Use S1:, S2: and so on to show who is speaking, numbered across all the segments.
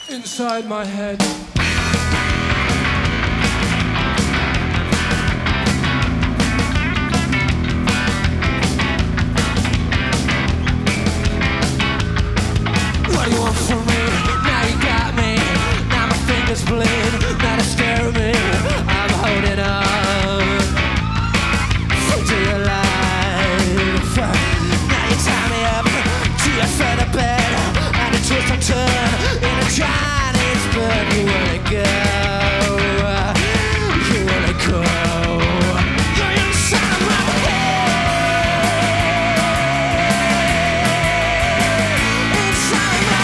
S1: inside my head. What do you want from me? Now you got me. Now my fingers bleed. Now they stare at me. I'm holding on to your life. Now you tie me up to your foot of bed, and I twist and turn in a Chinese bed. You wanna go? You wanna go? You're inside my head. Inside my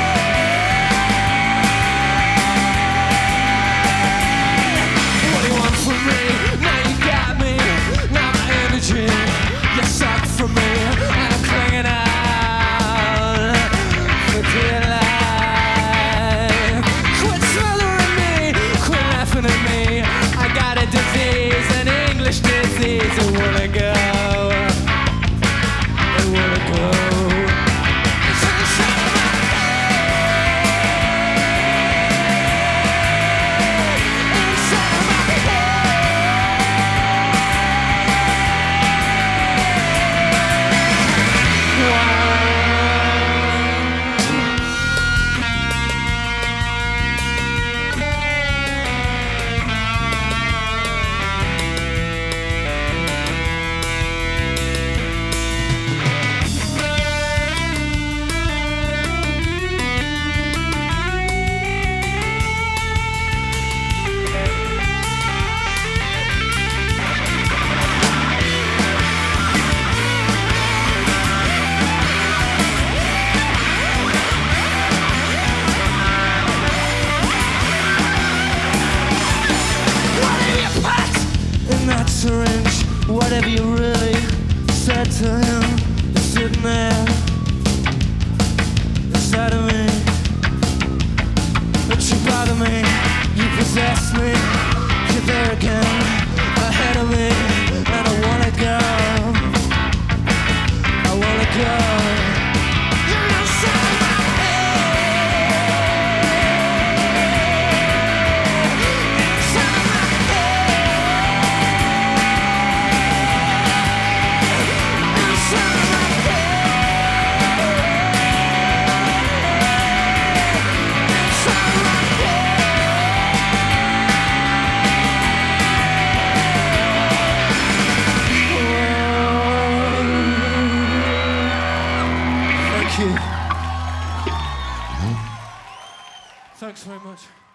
S1: head. What do you want from me? Now you got me. Now my energy, you suck from me, and I'm clinging on for dear life. Quit smothering me, quit laughing at me. I got a disease, an English disease. I wanna go, I wanna go. It's inside my head, inside my syringe, whatever you really said to him is sitting there inside of me. But you bother me, you possess me, you're there again, ahead of me, and I wanna go, I wanna go. You're inside my head, inside my Thank you. Thanks very much.